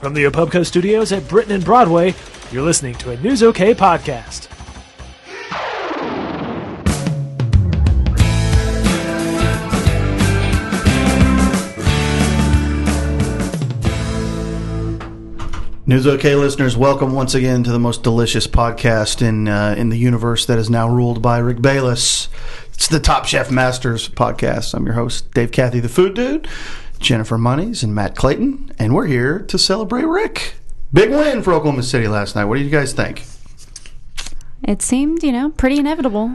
From the Apubco Studios at Britain and Broadway, you're listening to a News OK podcast. News OK listeners, welcome once again to the most delicious podcast in the universe that is now ruled by Rick Bayless. It's the Top Chef Masters podcast. I'm your host, Dave Cathy, the Food Dude, Jennifer Monies, and Matt Clayton, and we're here to celebrate Rick. Big win for Oklahoma City last night. What do you guys think? It seemed, pretty inevitable.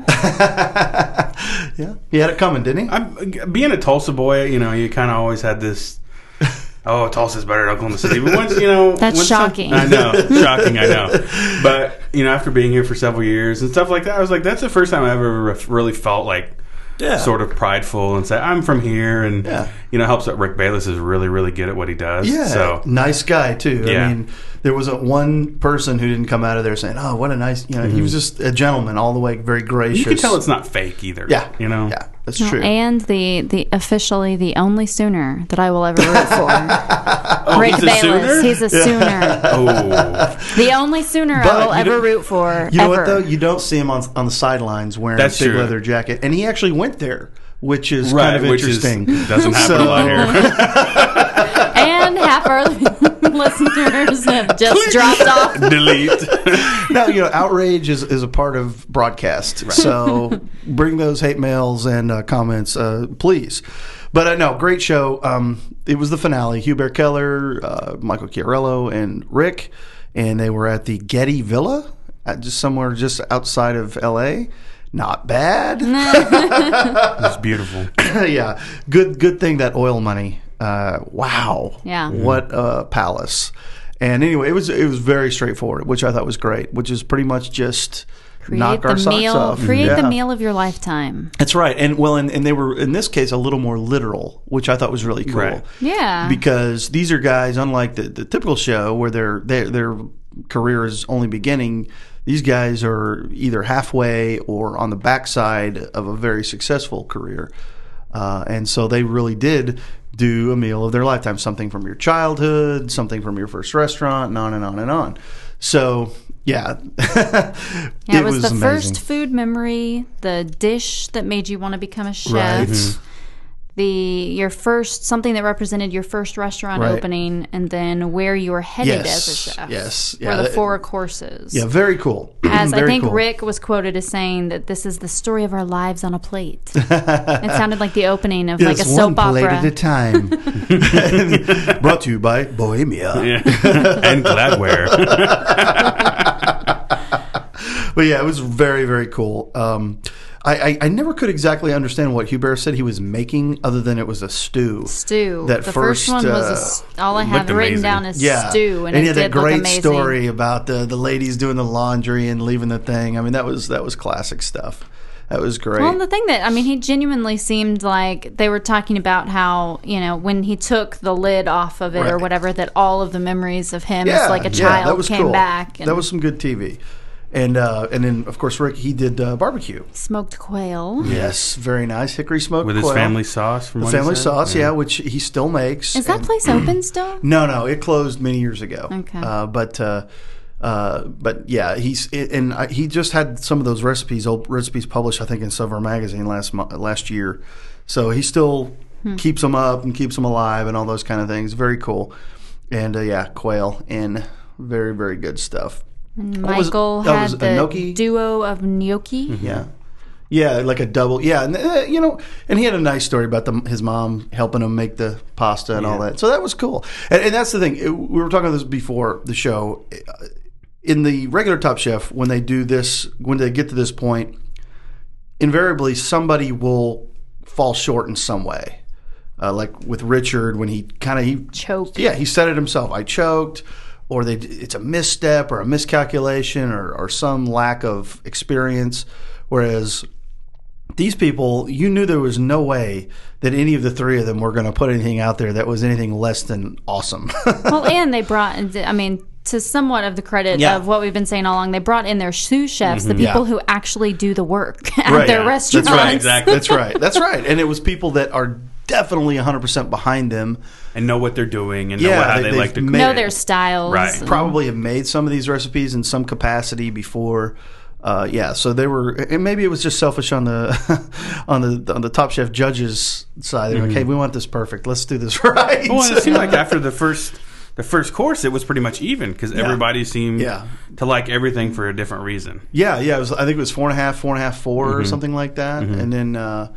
Yeah, he had it coming, didn't he? Being a Tulsa boy, you kind of always had this. Oh, Tulsa's better than Oklahoma City. But once, That's shocking. I know. Shocking, I know. But, after being here for several years and stuff like that, I was like, that's the first time I ever really felt like sort of prideful and say, I'm from here. And, helps that Rick Bayless is really, really good at what he does. Yeah. So, nice guy, too. Yeah. I mean, there wasn't one person who didn't come out of there saying, oh, what a nice, he was just a gentleman all the way, very gracious. You can tell it's not fake either. Yeah. Yeah. That's true. And the officially the only Sooner that I will ever root for. Rick he's a Bayless. Sooner? He's a Sooner. Oh. The only Sooner I will ever root for. You know what, though? You don't see him on the sidelines wearing a big leather jacket. And he actually went there, which is kind of interesting. Doesn't happen a lot here. And half our listeners have just dropped off. Delete. Now, outrage is a part of broadcast. Right. So bring those hate mails and comments, please. But no, great show. It was the finale. Hubert Keller, Michael Chiarello, and Rick. And they were at the Getty Villa, just somewhere just outside of L.A., Not bad. It's beautiful. Yeah. Good thing that oil money. Wow. Yeah. What a palace. And anyway, it was very straightforward, which I thought was great, which is pretty much just knock our socks off. Create the meal of your lifetime. That's right. And they were, in this case, a little more literal, which I thought was really cool. Right. Yeah. Because these are guys, unlike the typical show where their career is only beginning, these guys are either halfway or on the backside of a very successful career. And so they really did do a meal of their lifetime, something from your childhood, something from your first restaurant, and on and on and on. So, yeah. It was the amazing. first food memory, the dish that made you want to become a chef. Right. Mm-hmm. Your first, something that represented your first restaurant opening, and then where you were headed as a chef. Yes. Yeah, the 4 courses. Yeah, very cool. As very I think cool. Rick was quoted as saying that this is the story of our lives on a plate. It sounded like the opening of like a soap one plate opera. at a time. Brought to you by Bohemia. Yeah. And Gladware. But yeah, it was very, very cool. I never could exactly understand what Hubert said he was making, other than it was a stew. The first one was all I have written down is stew, and he it had did that great look amazing. story about the ladies doing the laundry and leaving the thing. I mean, that was classic stuff. That was great. Well, and the thing that, he genuinely seemed like they were talking about how, when he took the lid off of it or whatever, that all of the memories of him as like a child came back. And that was some good TV. And then, of course, Rick, he did barbecue. Smoked quail. Yes, very nice. Hickory smoked with quail. With his family sauce. The family sauce, which he still makes. Is that place open still? No, it closed many years ago. Okay. But yeah, he just had some of those old recipes published, I think, in Silver Magazine last year. So he still keeps them up and keeps them alive and all those kind of things. Very cool. And quail and very, very good stuff. Michael had the gnocchi? Duo of gnocchi. Mm-hmm. Yeah, like a double. Yeah, and and he had a nice story about his mom helping him make the pasta and all that. So that was cool. And that's the thing. We were talking about this before the show. In the regular Top Chef, when they do this, when they get to this point, invariably somebody will fall short in some way. Like with Richard, when he choked. Yeah, he said it himself. I choked. Or it's a misstep or a miscalculation or some lack of experience. Whereas these people, you knew there was no way that any of the 3 of them were going to put anything out there that was anything less than awesome. Well, and they brought, to somewhat of the credit of what we've been saying all along, they brought in their sous chefs, the people who actually do the work at their restaurants. That's right, exactly. That's right. And it was people that are definitely 100% behind them and know what they're doing and know how they like to cook. Know their styles. Right. Probably have made some of these recipes in some capacity before. So they were, and maybe it was just selfish on the on the Top Chef judges side. They're like, hey, we want this perfect. Let's do this right. Well, it seemed like after the first course, it was pretty much even because everybody seemed to like everything for a different reason. Yeah. It was, I think it was 4.5, 4 or something like that. And then,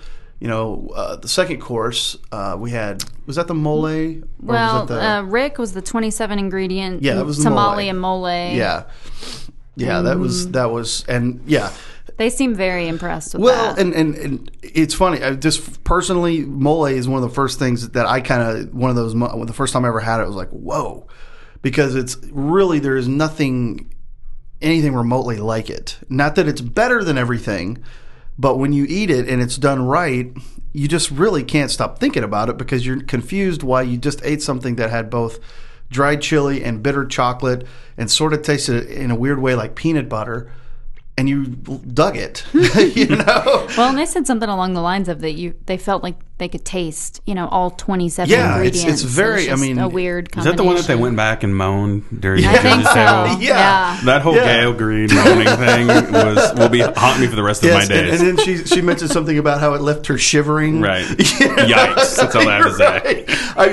the second course we had, was that the mole? Well, Rick was the 27 ingredient. Yeah, that was the tamale and mole. Yeah. Yeah, that was, and yeah. They seem very impressed with that. Well, and it's funny. I just personally, mole is one of the first things that I the first time I ever had it, I was like, whoa. Because it's really, there is anything remotely like it. Not that it's better than everything, but when you eat it and it's done right, you just really can't stop thinking about it because you're confused why you just ate something that had both dried chili and bitter chocolate and sort of tasted in a weird way like peanut butter, and you dug it. Well, and they said something along the lines of that they felt like they could taste, all 27 ingredients. It's very, a weird combination. Is that the one that they went back and moaned during the I think so. Yeah. That whole Gail Green moaning thing will be haunting me for the rest of my days. And then she mentioned something about how it left her shivering. Right. Yikes. That's all I have to say.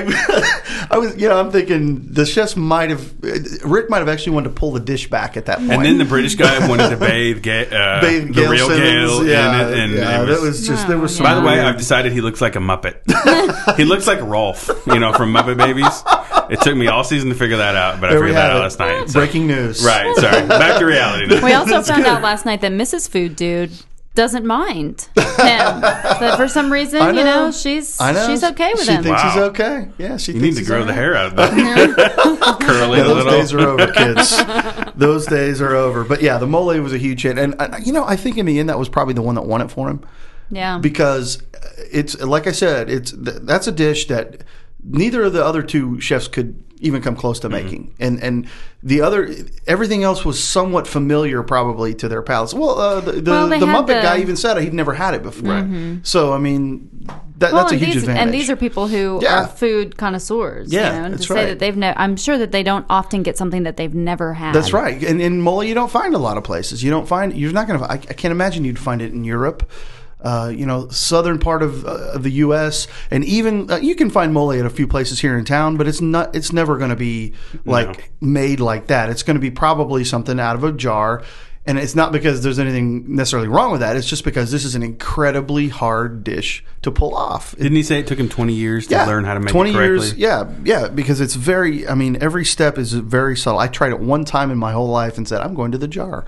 I was, I'm thinking the chefs Rick might have actually wanted to pull the dish back at that point. And then the British guy wanted to bathe the Gail real Simmons. Gail in it. And that was just, there was some. By the way, I've decided he looks like a Muppet. He looks like Rolf, from Muppet Babies. It took me all season to figure that out, but I figured that out last night. So. Breaking news. Right, sorry. Back to reality now. We also found out last night that Mrs. Food Dude doesn't mind him. But for some reason, she's okay with him. She thinks he's okay. Yeah, she you thinks need to grow the hair out of that. Curl it a little. Those days are over, kids. Those days are over. But yeah, the mole was a huge hit. And, I think in the end that was probably the one that won it for him. Yeah. Because it's, like I said, that's a dish that neither of the other two chefs could even come close to making. And everything else was somewhat familiar probably to their palates. Well, the Muppet guy even said he'd never had it before. Mm-hmm. So, I mean, that's a huge advantage. And these are people who are food connoisseurs. Yeah, that's right. Say that I'm sure that they don't often get something that they've never had. That's right. And in mole, you don't find a lot of places. You're not going to, I can't imagine you'd find it in Europe. Southern part of the U.S. and even you can find mole at a few places here in town, but it's never going to be made like that. It's going to be probably something out of a jar, and it's not because there's anything necessarily wrong with that. It's just because this is an incredibly hard dish to pull off. Didn't he say it took him 20 years to learn how to make it correctly? 20 years, yeah, because it's every step is very subtle. I tried it one time in my whole life and said, I'm going to the jar.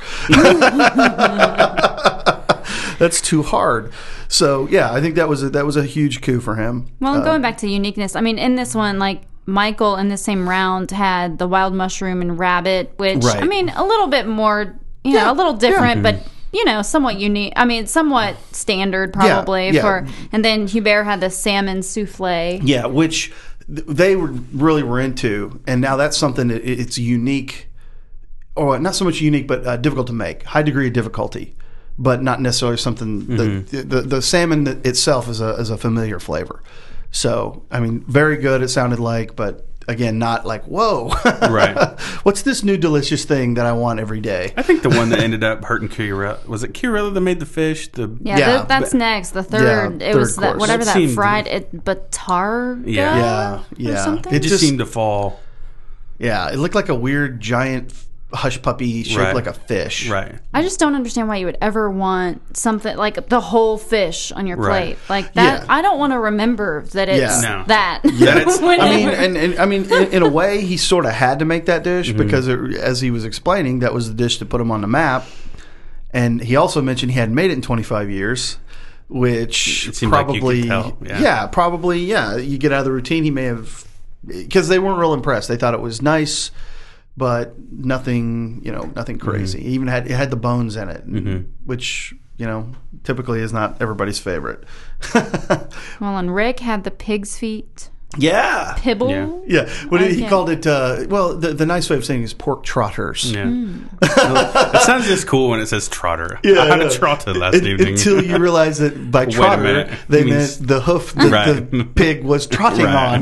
That's too hard. So yeah, I think that was a huge coup for him. Well, going back to uniqueness, in this one, like Michael in the same round had the wild mushroom and rabbit, which a little bit more, a little different, but somewhat unique. Somewhat standard probably for. And then Hubert had the salmon souffle. Yeah, which they really were into, and now that's something that it's unique, or not so much unique, but difficult to make. High degree of difficulty. But not necessarily something. The salmon itself is a familiar flavor. So very good. It sounded like, but again, not like whoa. Right. What's this new delicious thing that I want every day? I think the one that ended up hurting Chiarella, was it Chiarella that made the fish? That's next. The third. It was that whatever that fried batarga. Yeah. Or something? It just seemed to fall. Yeah, it looked like a weird giant hush puppy shaped like a fish. Right. I just don't understand why you would ever want something like the whole fish on your plate. Like that. I don't want to remember that it's that. In a way, he sort of had to make that dish because as he was explaining, that was the dish to put him on the map. And he also mentioned he hadn't made it in 25 years. Which probably, probably. You get out of the routine. He may have, because they weren't real impressed. They thought it was nice, but nothing crazy. It had the bones in it, which typically is not everybody's favorite. Well, and Rick had the pig's feet. Yeah. Pibble. Yeah. What he called it? Well, the nice way of saying it is pork trotters. Yeah. Well, it sounds just cool when it says trotter. Yeah, I had a trotter last evening. Until you realize that by trotter, they meant the hoof that the pig was trotting on.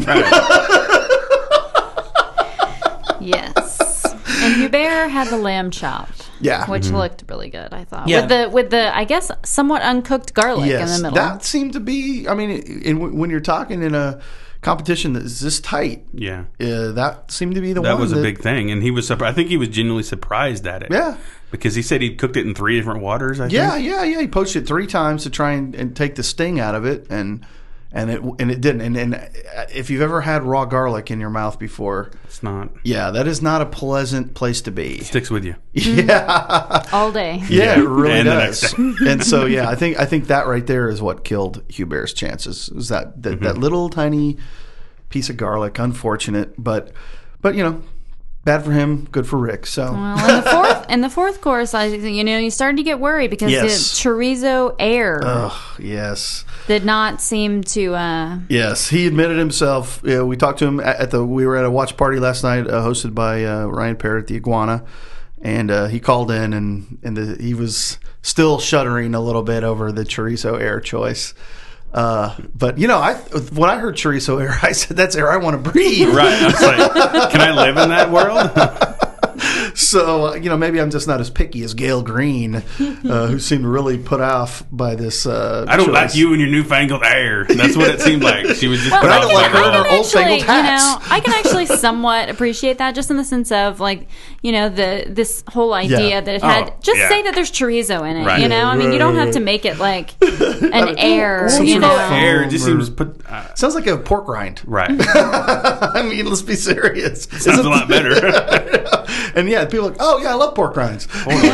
Yes. And Hubert had the lamb chop. Yeah. Which looked really good, I thought. Yeah. With the I guess somewhat uncooked garlic in the middle. That seemed to be, I mean, when you're talking in a competition that is this tight, that seemed to be the one. That was a big thing, and he was. I think he was genuinely surprised at it. Yeah, because he said he cooked it in 3 different waters. I think. Yeah. He poached it 3 times to try and take the sting out of it, and it didn't. And if you've ever had raw garlic in your mouth before, it's not. Yeah, that is not a pleasant place to be. It sticks with you. Yeah, all day. Yeah, it really does. And so, I think that right there is what killed Hubert's chances. Was that little tiny piece of garlic? Unfortunate, but bad for him, good for Rick. So, well, in the fourth course, you started to get worried because the chorizo air. Oh, yes. Did not seem to. Yes, he admitted himself. We talked to him we were at a watch party last night, hosted by Ryan Parrott, the Iguana, and he called in and he was still shuddering a little bit over the chorizo air choice. But when I heard chorizo air, I said, "That's air I want to breathe." Right. I was like, "Can I live in that world?" So, maybe I'm just not as picky as Gail Green, who seemed really put off by this. I don't like you and your newfangled air. That's what it seemed like. She was just. But I don't like her and her old fangled hats. I can actually somewhat appreciate that, just in the sense of this whole idea that it had. Say that there's chorizo in it. Right. I mean, you don't have to make it like an air. Air. It just seems sounds like a pork rind. Right. I mean, let's be serious. Sounds a lot better. And people are like, oh yeah, I love pork rinds.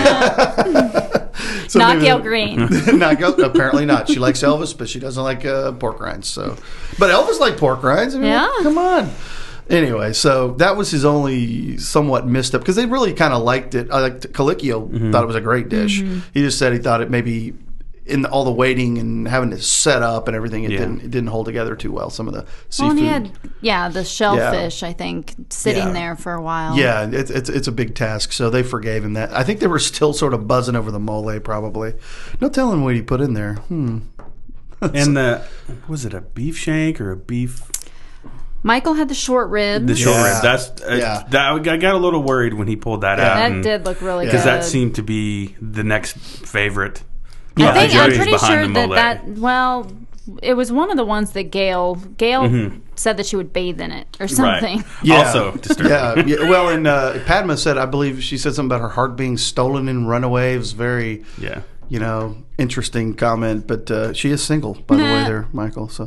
So not Gail Green. Apparently not. She likes Elvis, but she doesn't like pork rinds. So, but Elvis liked pork rinds. I mean, come on. Anyway, so that was his only somewhat missed up, because they really kind of liked it. I liked Colicchio, thought it was a great dish. Mm-hmm. He just said he thought it maybe, in all the waiting and having to set up and everything, it didn't hold together too well. Some of the seafood. Well, and he had the shellfish, I think, sitting there for a while. Yeah, it's a big task, so they forgave him that. I think they were still sort of buzzing over the mole, probably. No telling what he put in there. And was it a beef shank or a beef? Michael had the short rib. The short rib. That I got a little worried when he pulled that out. That did look really good. Because that seemed to be the next favorite. I'm pretty sure that it was one of the ones that Gail said that she would bathe in it or something. Right. Yeah. Also disturbing. Yeah. Well, and Padma said, I believe she said something about her heart being stolen in Runaway. It was very, interesting comment. But she is single, by the way, there, Michael. So.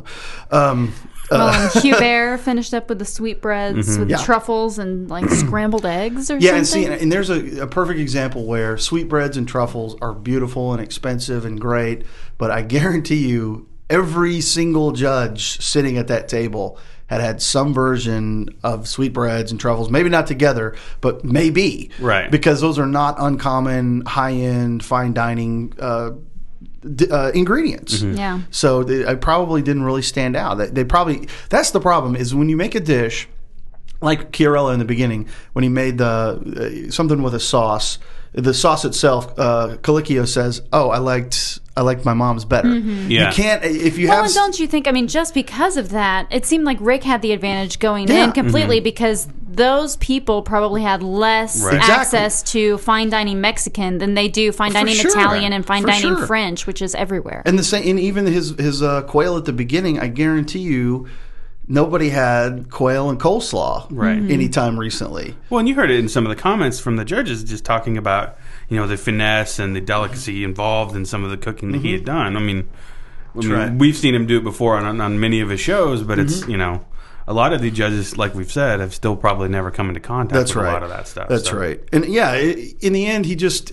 Hubert finished up with the sweetbreads with truffles and scrambled eggs or something. And there's a perfect example where sweetbreads and truffles are beautiful and expensive and great, but I guarantee you every single judge sitting at that table had some version of sweetbreads and truffles, maybe not together, but maybe. Right. Because those are not uncommon, high-end, fine dining ingredients. Mm-hmm. Yeah. So I probably didn't really stand out. They probably, that's the problem, is when you make a dish like Chiarella in the beginning, when he made something with a sauce, the sauce itself, Colicchio says, "Oh, I liked my mom's better." Mm-hmm. Yeah. You can't and don't you think? I mean, just because of that, it seemed like Rick had the advantage going in completely because those people probably had less access to fine dining Mexican than they do fine dining Italian and fine dining French, which is everywhere. And even his quail at the beginning, I guarantee you, nobody had quail and coleslaw anytime recently. Well, and you heard it in some of the comments from the judges just talking about, the finesse and the delicacy involved in some of the cooking that he had done. I mean, we've seen him do it before on many of his shows, but it's, a lot of the judges, like we've said, have still probably never come into contact with a lot of that stuff. That's right. And in the end,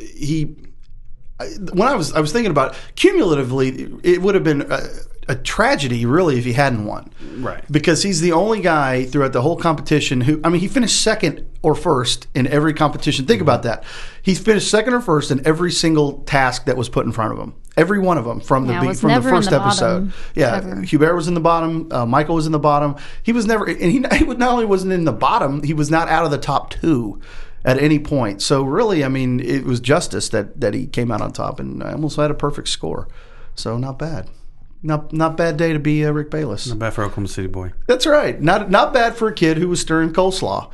when I was thinking about it, cumulatively, it would have been a tragedy, really, if he hadn't won. Right. Because he's the only guy throughout the whole competition he finished second or first in every competition. Think about that. He finished second or first in every single task that was put in front of him. Every one of them from the first episode. Yeah, ever. Hubert was in the bottom. Michael was in the bottom. He was never, and he not only wasn't in the bottom, he was not out of the top 2 at any point. So really, I mean, it was justice that he came out on top, and I almost had a perfect score. So not bad. Not bad day to be Rick Bayless. Not bad for Oklahoma City boy. That's right. Not bad for a kid who was stirring coleslaw.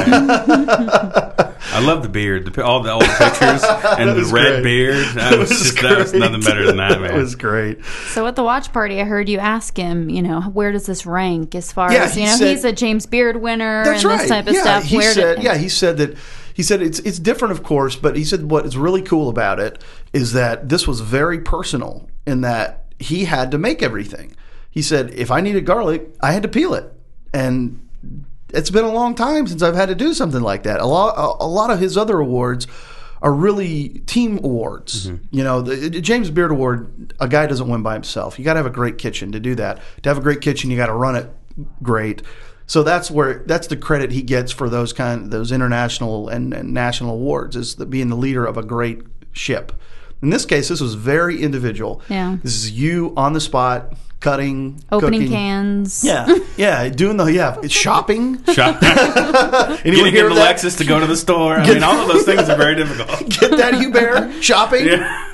Right. I love the beard. All the old pictures and the red beard. That was nothing better than that, man. It was great. So at the watch party, I heard you ask him, where does this rank as far as, he's a James Beard winner and this type of stuff. He said that. He said it's different, of course, but he said what is really cool about it is that this was very personal in that he had to make everything. He said, if I needed garlic, I had to peel it. And it's been a long time since I've had to do something like that. A lot of his other awards are really team awards. Mm-hmm. The James Beard Award, a guy doesn't win by himself. You got to have a great kitchen to do that. To have a great kitchen, you got to run it great. So that's the credit he gets for those international and national awards, is being the leader of a great ship. In this case, this was very individual. Yeah. This is you on the spot, cutting, opening cooking. Cans. Yeah, doing shopping. Getting into Lexus to go to the store. I mean, all of those things are very difficult. Get that, Hubert? Shopping? Yeah.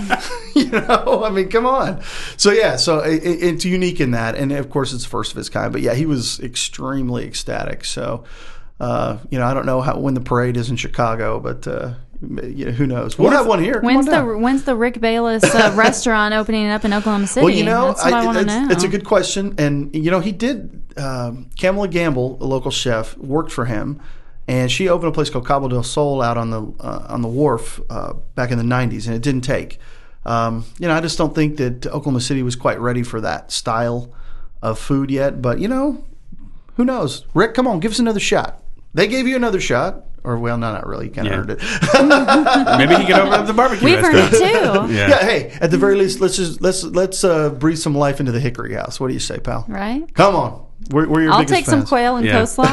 I mean, come on. So it's unique in that, and of course, it's first of its kind. But yeah, he was extremely ecstatic. So, I don't know when the parade is in Chicago, but. Who knows? We'll have one here. When's the Rick Bayless restaurant opening up in Oklahoma City? Well, that's what I want to know. It's a good question, and he did. Kamala Gamble, a local chef, worked for him, and she opened a place called Cabo del Sol out on the wharf back in the '90s, and it didn't take. I just don't think that Oklahoma City was quite ready for that style of food yet. But who knows? Rick, come on, give us another shot. They gave you another shot. Or, well, no, not really. You kind of earned it. Maybe he can open up the barbecue. We've earned it, too. Yeah, hey, at the very least, let's breathe some life into the Hickory House. What do you say, pal? Right. Come on. We're your I'll biggest take some fans. quail and coleslaw.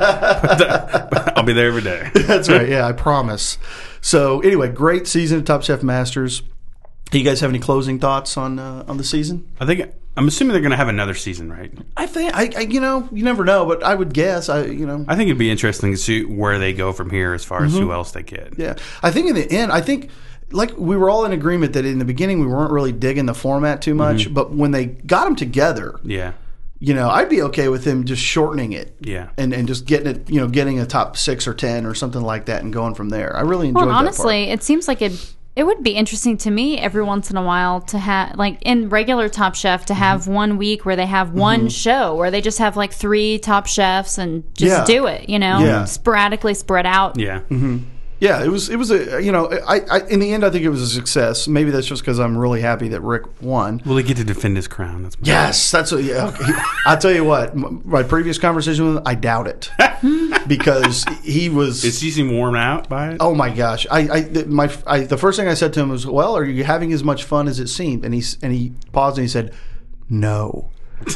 I'll be there every day. That's right. Yeah, I promise. So, anyway, great season of Top Chef Masters. Do you guys have any closing thoughts on the season? I'm assuming they're going to have another season, right? I think you never know, but I would guess. I think it'd be interesting to see where they go from here as far as who else they get. Yeah, I think in the end, like we were all in agreement that in the beginning we weren't really digging the format too much, but when they got them together, I'd be okay with them just shortening it, and just getting it, getting a top 6 or 10 or something like that, and going from there. I really enjoyed that part. Honestly, it seems like it would be interesting to me every once in a while to have, like in regular Top Chef, to have 1 week where they have one show where they just have like 3 top chefs and just do it, sporadically spread out. Yeah. Mm-hmm. Yeah, it was a I in the end I think it was a success. Maybe that's just because I'm really happy that Rick won. Will he get to defend his crown? That's okay. I'll tell you what. My previous conversation with him, I doubt it because he was. Is he seem worn out by it? Oh my gosh! The first thing I said to him was, "Well, are you having as much fun as it seemed?" And he paused and he said, "No."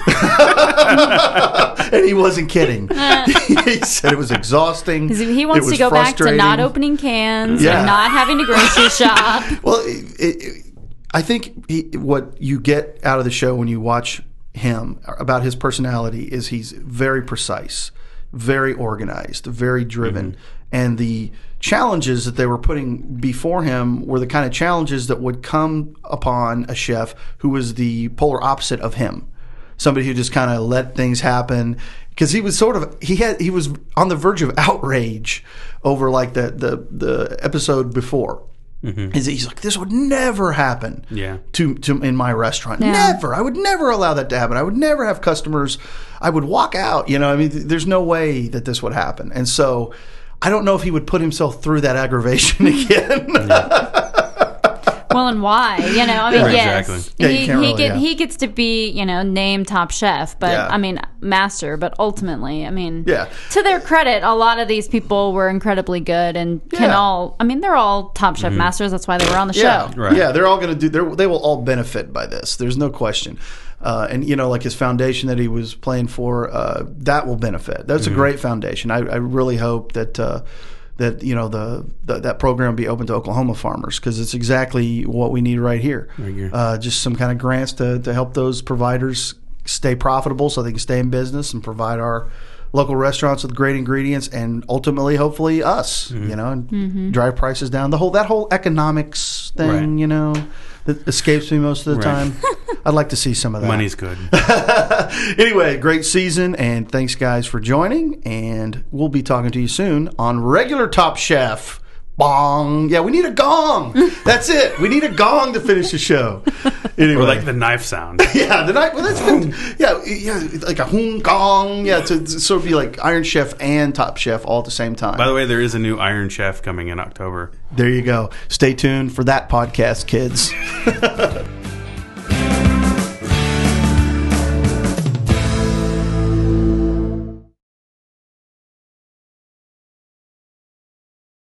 And he wasn't kidding. He said it was exhausting. He wants to go back to not opening cans and not having to grocery shop. Well, I think what you get out of the show when you watch him about his personality is he's very precise, very organized, very driven. And the challenges that they were putting before him were the kind of challenges that would come upon a chef who was the polar opposite of him. Somebody who just kind of let things happen, because he was he was on the verge of outrage over like the episode before. He's like, this would never happen. To in my restaurant, never. I would never allow that to happen. I would never have customers. I would walk out. There's no way that this would happen. And so, I don't know if he would put himself through that aggravation again. Well, and why? Yes. Exactly. He gets to be, named Top Chef, but master. But ultimately, to their credit, a lot of these people were incredibly good and they're all Top Chef masters. That's why they were on the show. Right. Yeah, they're all going to they will all benefit by this. There's no question. and like his foundation that he was playing for, that will benefit. That's a great foundation. I really hope that that program will be open to Oklahoma farmers, because it's exactly what we need right here. Just some kind of grants to help those providers stay profitable so they can stay in business and provide our local restaurants with great ingredients, and ultimately, hopefully, us. And drive prices down. That whole economics thing, that escapes me most of the time. I'd like to see some of that. Money's good. Anyway, great season, and thanks, guys, for joining. And we'll be talking to you soon on regular Top Chef. Bong. Yeah, we need a gong. That's it. We need a gong to finish the show. Anyway. Or like the knife sound. Yeah, the knife. Well, that's been, like a hoon gong. Yeah, to sort of be like Iron Chef and Top Chef all at the same time. By the way, there is a new Iron Chef coming in October. There you go. Stay tuned for that podcast, kids.